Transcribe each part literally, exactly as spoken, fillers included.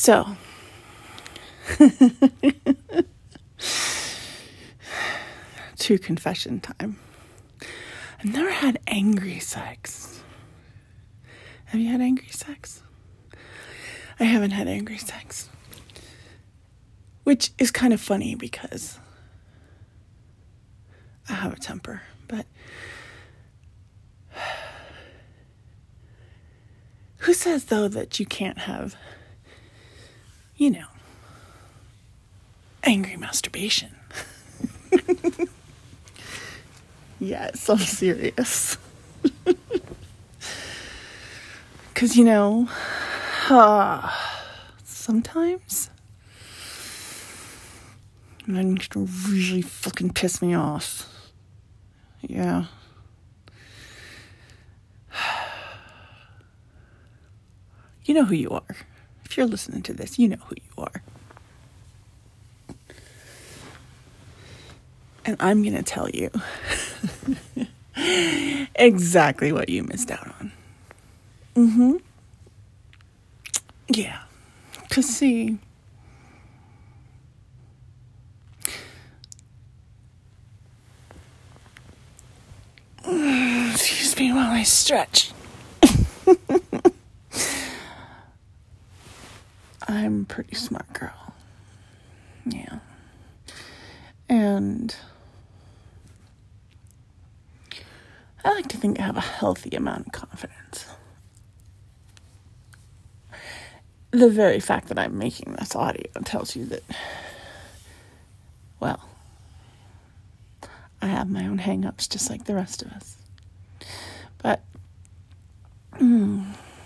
So, true confession time. I've never had angry sex. Have you had angry sex? I haven't had angry sex. Which is kind of funny because I have a temper, but who says, though, that you can't have, you know, angry masturbation? Yes, I'm serious. Because, you know, uh, sometimes men can really fucking piss me off. Yeah. You know who you are. If you're listening to this, you know who you are. And I'm going to tell you exactly what you missed out on. Mm-hmm. Yeah. Because, see, excuse me while I stretch. I'm a pretty smart girl. Yeah. And I like to think I have a healthy amount of confidence. The very fact that I'm making this audio tells you that, well, I have my own hang-ups just like the rest of us. But, mm,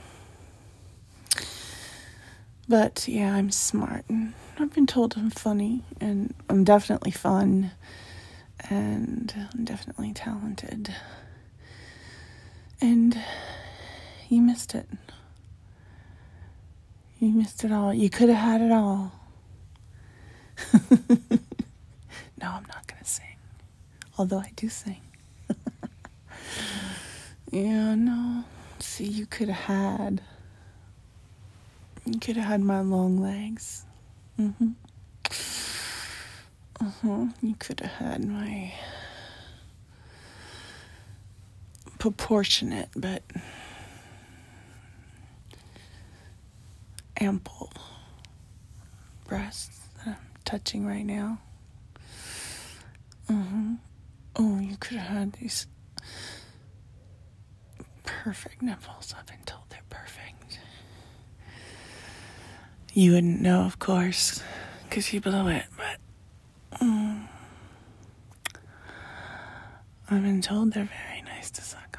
but yeah, I'm smart, and I've been told I'm funny, and I'm definitely fun, and I'm definitely talented. And you missed it. You missed it all. You could have had it all. No, I'm not going to sing. Although I do sing. Yeah, no. See, you could have had... You could have had my long legs. Mm-hmm. Uh-huh. You could have had my... proportionate, but... ample breasts that I'm touching right now. Uh-huh. Oh, you could have had these perfect nipples. I've been told they're perfect. You wouldn't know, of course, because you blow it, but um, I've been told they're very nice to suck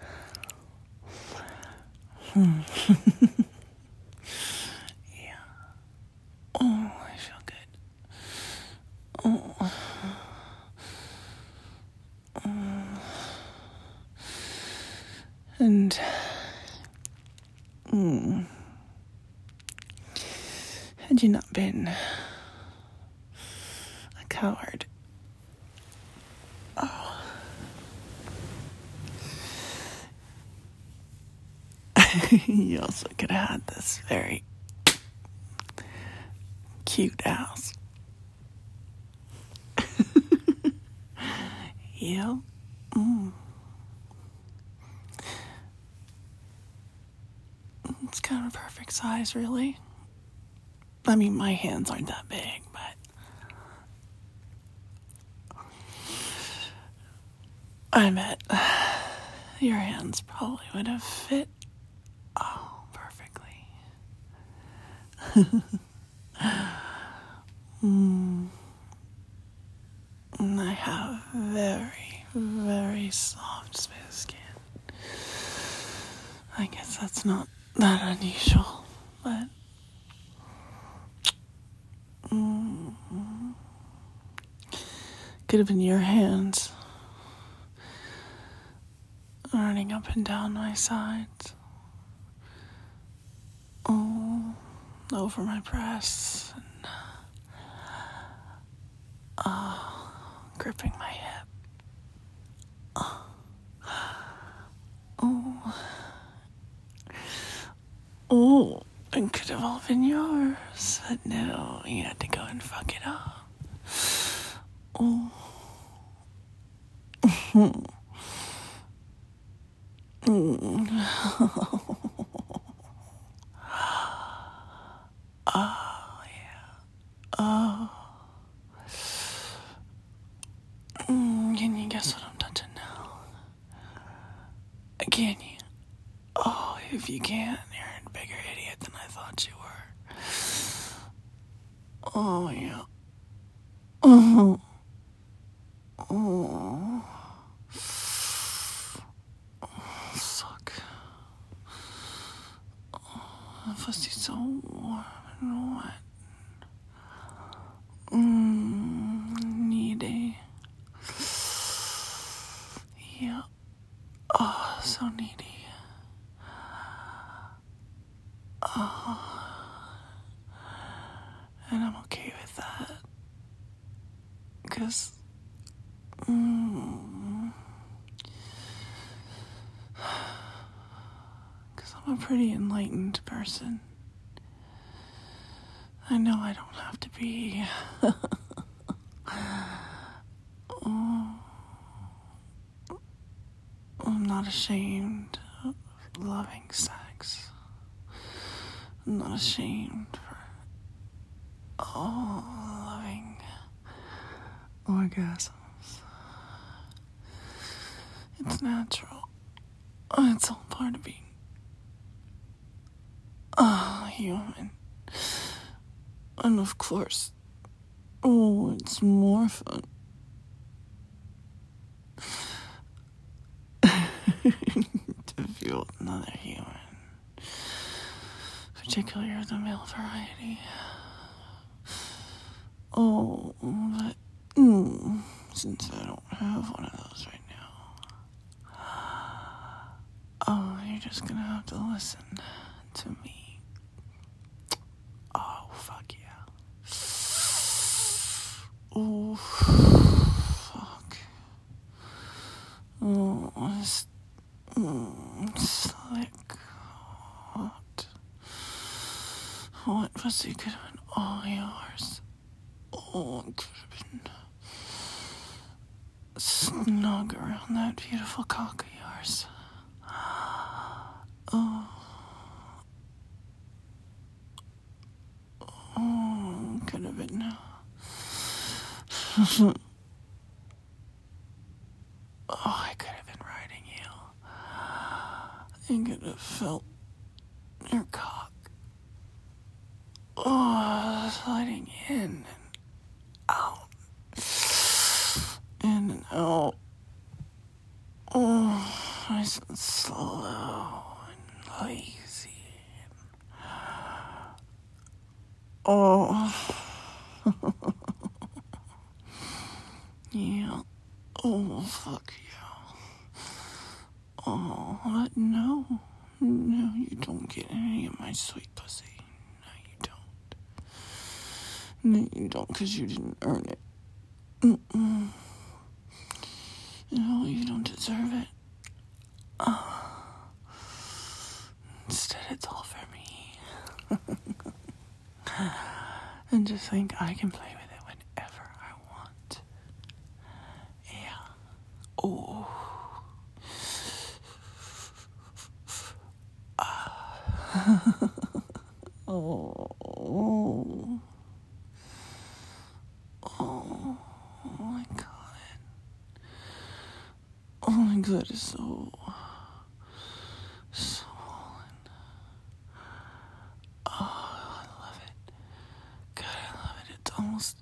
on. Hmm. Oh, I feel good. Oh. oh. And, mm, had you not been a coward, oh, you also could have had this very cute house. Yep. Mm. It's kind of a perfect size, really. I mean, my hands aren't that big, but I bet your hands probably would have fit, oh, perfectly. mm. And I have very, very soft, smooth skin. I guess that's not that unusual, but mm, could have been your hands running up and down my sides. Oh, over my breasts, and oh, gripping my hip. Oh, oh, oh. It could have all been yours, but no, you had to go and fuck it up. Oh. Oh, yeah. Oh. Mm, can you guess what I'm touching now? Can you? Oh, if you can't, you're a bigger idiot than I thought you were. Oh, yeah. Oh. Oh. Suck. Oh, the pussy's so warm and wet. Mmm, needy. Yeah. Oh, so needy. Oh. And I'm okay with that. Because, mm, because I'm a pretty enlightened person. I know I don't have to be. Oh, I'm not ashamed of loving sex. I'm not ashamed for oh, loving orgasms. It's natural. It's all part of being a human. And of course, oh, it's more fun to feel another human, particularly the male variety. Oh, but mm, since I don't have one of those right now, oh, you're just gonna have to listen to me. Oh, fuck yeah. Oh, fuck. Oh, it's mm, slick, hot. What pussy could have been all yours? Oh, it could have been snug around that beautiful cock of yours. Oh. Oh, could have been. Oh, I could have been riding you. I could have felt your cock. Oh, sliding in and out. In and out. Oh, nice and slow and lazy. Oh. Yeah. Oh, fuck yeah. Oh, but no. No, you don't get any of my sweet pussy. No, you don't. No, you don't, because you didn't earn it. Mm-mm. No, you don't deserve it. Oh. Instead, it's all for me. And just think I can play with it whenever I want. Yeah. Oh. Oh. Oh. Oh my god. Oh my god, it's so swollen. Oh, I love it. God, I love it. It's almost.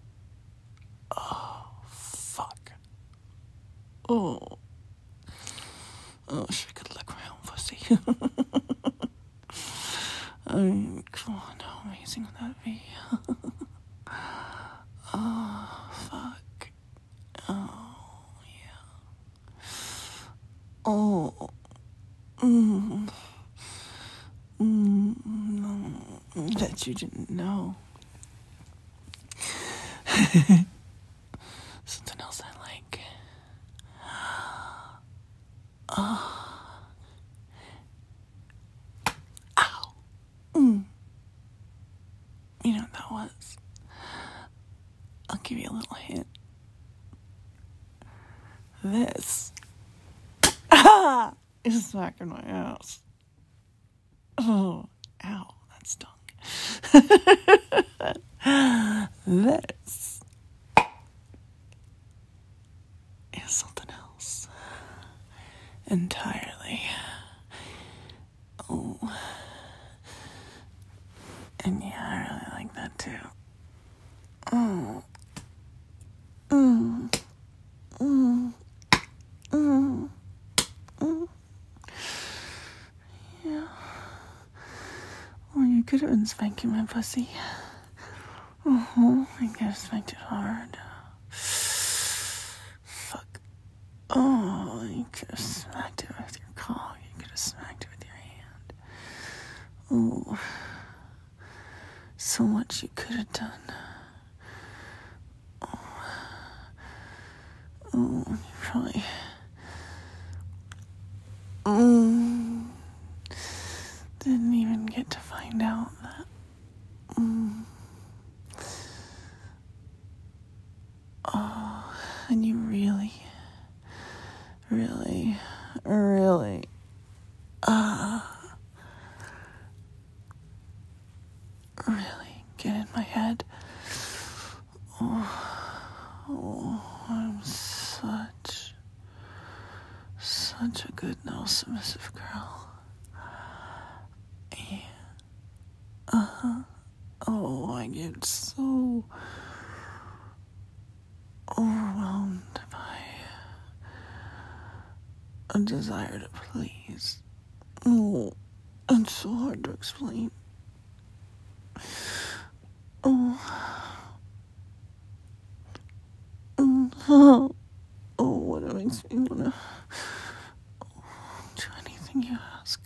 Oh, fuck. Oh. I wish I could lick my own pussy. I mean, come on, how amazing would that be? Oh, fuck. Oh, yeah. Oh. Mm. Mm. No. That you didn't know. Something else I like. Oh. Ow. Mm. was. I'll give you a little hint. This ah, is smacking my ass. Oh, ow, that stung. This is something else entirely. Oh, and yeah, I really like that too. Oh, mm, mm, mm, mm. Yeah. Well, you could have been spanking my pussy. Uh-huh. I could have spanked it hard. Fuck. Oh, you could have smacked it with your cock. You could have smacked it with your hand. Oh. So much you could have done. Oh. Oh, you probably... Mm. Didn't even get to find out that... Mm. Oh, and you really, really, really, uh, really get in my head. Oh, oh, I'm such, such a good little submissive girl. Yeah. Uh-huh. Oh, I get so overwhelmed by a desire to please. Oh, it's so hard to explain. Oh. Oh, oh what it makes me wanna oh, do anything you ask.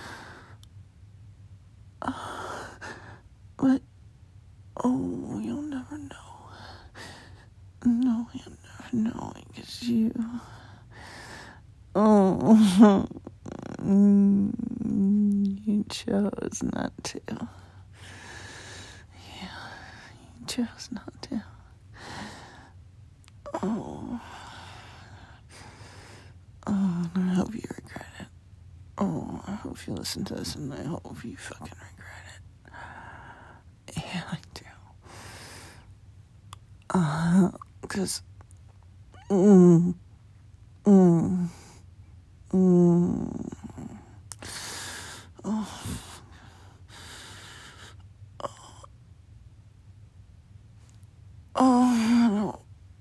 Uh, but, oh, you'll never know. No, you'll never know because you... Oh, you chose not to. Yeah, you chose not to. Oh. Oh, and I hope you regret it. Oh, I hope you listen to this and I hope you fucking regret it. Yeah, I do. Uh, cause... Mm, mm, mm. Oh. Oh, no.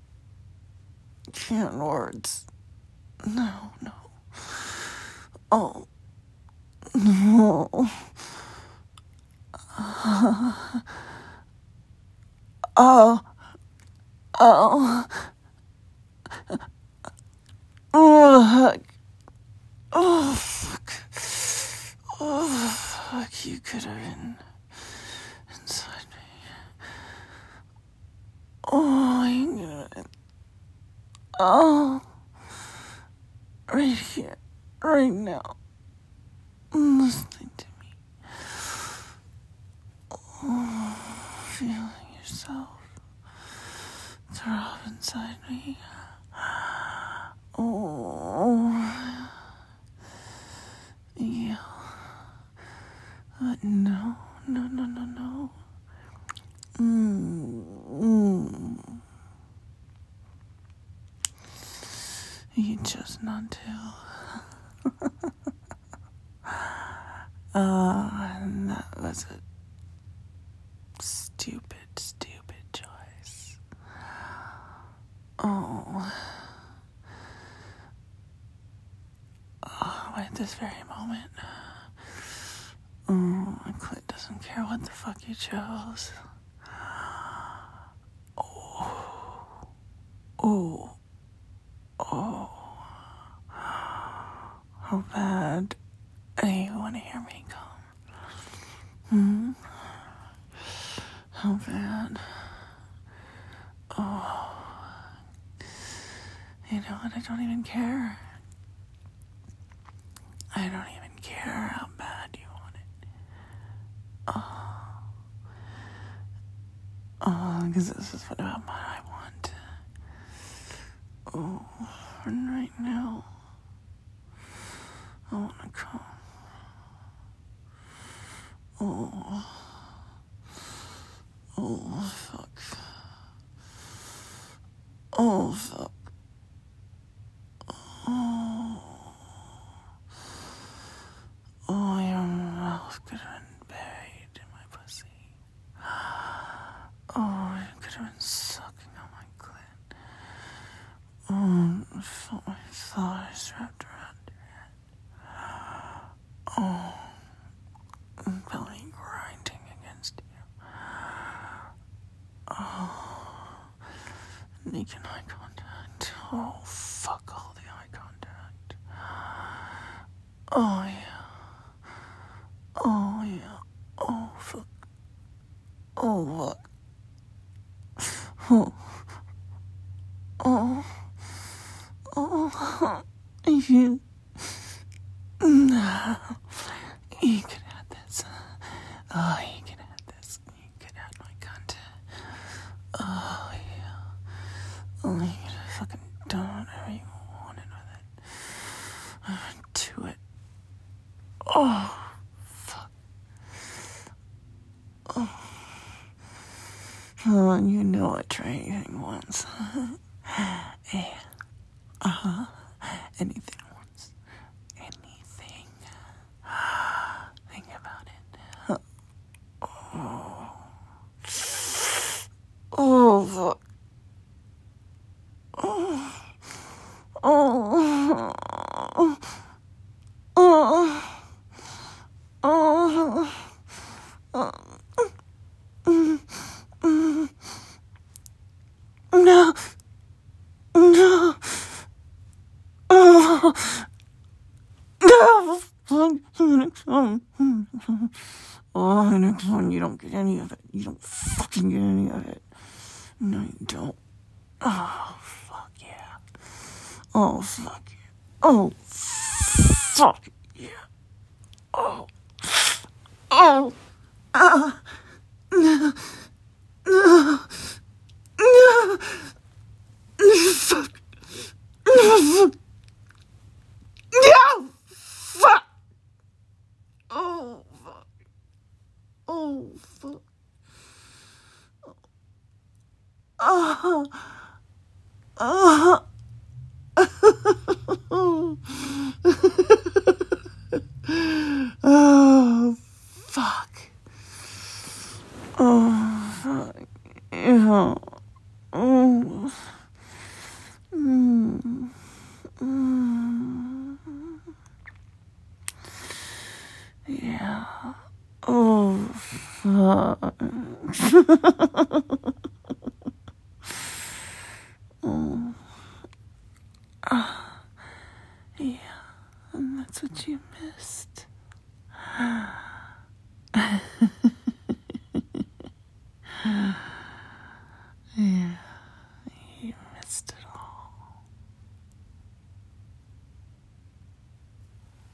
Can't words. No, no. Oh. No. Uh, oh. Oh. Oh, fuck. Oh, fuck. Oh, fuck. You could have been inside me. Oh, you could have been. Oh. Right here. Right now. Listening to me. Oh, feeling yourself throb inside me. Oh, yeah. But no, no, no, no, no. Mm, mm. You chose not to. uh, and that was a stupid, stupid choice. Oh. Oh, at this very moment. Oh, my clit doesn't care what the fuck you chose. Oh. Oh. Oh. How bad do you want to hear me come? Hmm? How bad? Oh. You know what? I don't even care. I don't even care how bad you want it. Oh. because this is what I want. Oh, and right now, I want to come. Oh, oh, fuck. Oh, fuck. Oh, oh, your mouth could have been buried in my pussy. Oh, it could have been sucking on my clit. Oh, I felt my thighs wrapped around your head. Oh, and belly grinding against you. Oh, making eye contact. Oh, fuck all the eye contact. Oh, yeah. Oh, yeah. Oh, fuck. Oh, fuck. Oh. Oh. Oh. You. No. You could have this. Oh, you could have this. You could have my cunt. Oh, yeah. Oh, you could have fucking done whatever you wanted with it. Do it. Oh, fuck. Oh. Oh, you know I try anything once. Yeah. Uh-huh. Anything once. Anything. Think about it. Oh. Oh, fuck. Oh. Oh. Oh. Oh. Oh. No. No. Oh. No. Next one. Oh, next one. You don't get any of it. You don't fucking get any of it. No, you don't. Oh, fuck yeah. Oh, fuck yeah. Oh, fuck yeah. Oh. Oh. Ah. No. No. No. Fuck. No. No. Fuck. Oh, fuck. Oh, fuck. Oh. Oh. Oh, fuck. Oh, fuck. Yeah. Oh. Mm. Mm. Yeah. Oh, fuck.